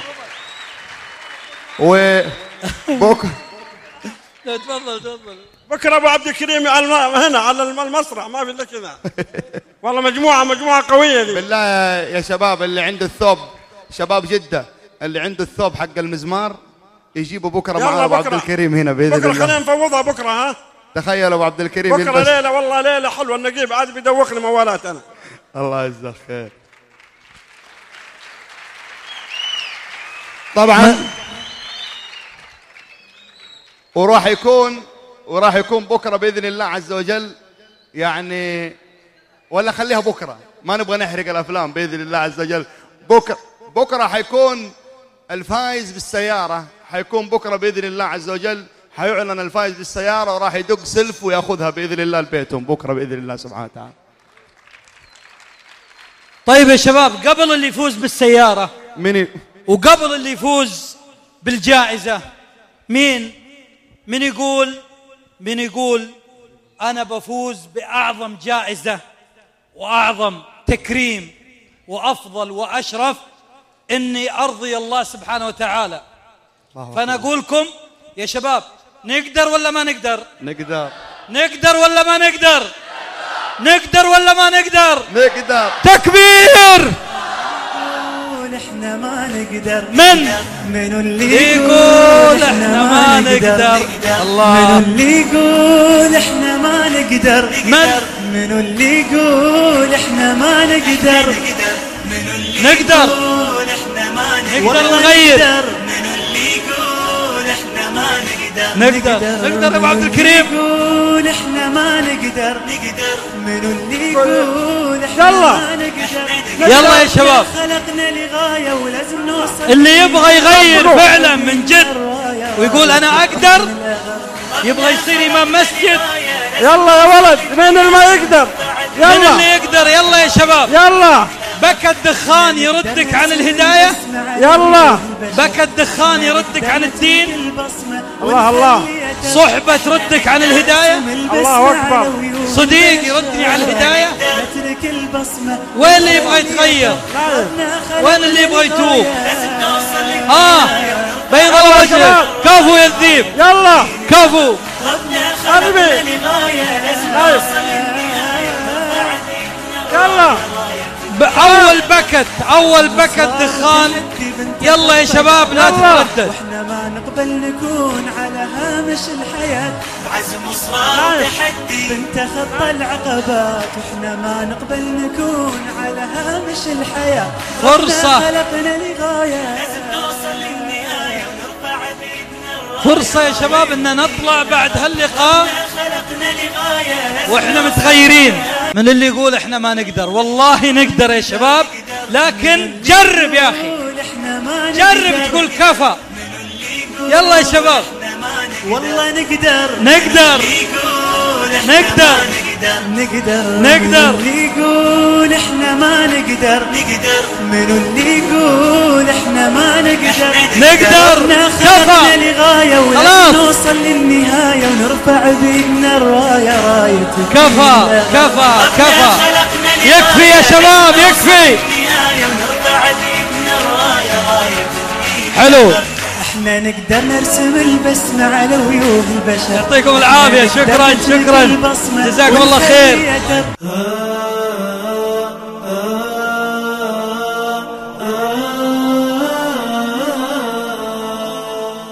وبكرة تفضل تفضل. بكرة أبو عبد الكريم هنا على المسرح، ما في إلا كذا. والله مجموعة مجموعة قوية دي. بالله يا شباب اللي عنده الثوب، شباب جدة اللي عنده الثوب حق المزمار يجيبوا بكرة معنا أبو عبد الكريم هنا بإذن الله. بكرة خلينا نفوضها بكرة. ها تخيل أبو عبد الكريم بكرة يلبس ليلة، والله ليلة حلوة، النقيب عاد بيدوخني موالات أنا. الله يجزاك خير. طبعا وراح يكون وراح يكون بكرة بإذن الله عز وجل، يعني ولا خليها بكرة، ما نبغى نحرق الأفلام بإذن الله عز وجل. بكرة بكرة حيكون الفائز بالسيارة، حيكون بكرة بإذن الله عز وجل حيعلن الفائز بالسيارة، وراح يدق سلف ويأخذها بإذن الله لبيتهم بكرة بإذن الله سبحانه وتعالى. طيب يا شباب، قبل اللي يفوز بالسيارة من وقبل اللي يفوز بالجائزة، مين من يقول من يقول أنا بفوز بأعظم جائزة وأعظم تكريم وأفضل وأشرف إني أرضي الله سبحانه وتعالى؟ فأنا أقولكم يا شباب، نقدر ولا ما نقدر؟ نقدر. نقدر ولا ما نقدر؟ نقدر ولا ما نقدر؟ نقدر. تكبير. احنا ما نقدر. من من اللي يقول احنا ما نقدر؟ الله. من اللي يقول احنا ما نقدر؟ من من اللي يقول احنا ما نقدر؟ نقدر نقدر نغير. من اللي يقول احنا ما نقدر؟ نقدر نقدر يا ابو عبد الكريم. يقول احنا ما نقدر. من اللي يقول احنا ما نقدر؟ يلا يا شباب، خلقنا لغاية ولازم نوصل. اللي يبغى يغير فعلا من جد ويقول انا اقدر، يبغى يصير امام مسجد، يلا يا ولد، مين اللي ما يقدر؟ من اللي يقدر؟ يلا يا شباب، يلا. بكى الدخان يردك عن الهداية. يلا. بكى الدخان يردك عن الدين. الله الله. صحبة تردك عن الهداية. الله أكبر. صديق يردني عن الهداية. وين اللي يبغى يتغير؟ وين اللي يبغى يتوب؟ آه بيض الله وجهك. كفو يا الذيب. يلا كفو حبيبي. يلا. أول بكت أول بكت دخان. يلا يا شباب لا تتردد. واحنا ما نقبل نكون على هامش الحياة، بعزم وصرار تحدي بنت خط العقبات. واحنا ما نقبل نكون على هامش الحياة، فرصة خلقنا لغاية نوصل للنهاية ونرفع بيدنا. فرصة يا شباب ان نطلع بعد هاللقاء خلقنا لغاية واحنا متغيرين. من اللي يقول احنا ما نقدر؟ والله نقدر يا شباب، لكن جرب يا اخي، جرب تقول كفى. يلا يا شباب. والله نقدر نقدر نقدر نقدر نقدر. اللي يقول احنا ما نقدر نقدر. منو اللي يقول احنا ما نقدر نقدر. كفى لغاية خلاص. نوصل للنهاية ونرفع بيدنا الراية راية. كفى كفى كفى. يكفي يا شباب يكفي. حلو. احنا نقدر نرسم البسمة على وجوه البشر. يعطيكم العافية. شكرا شكرا جزاكم الله خير.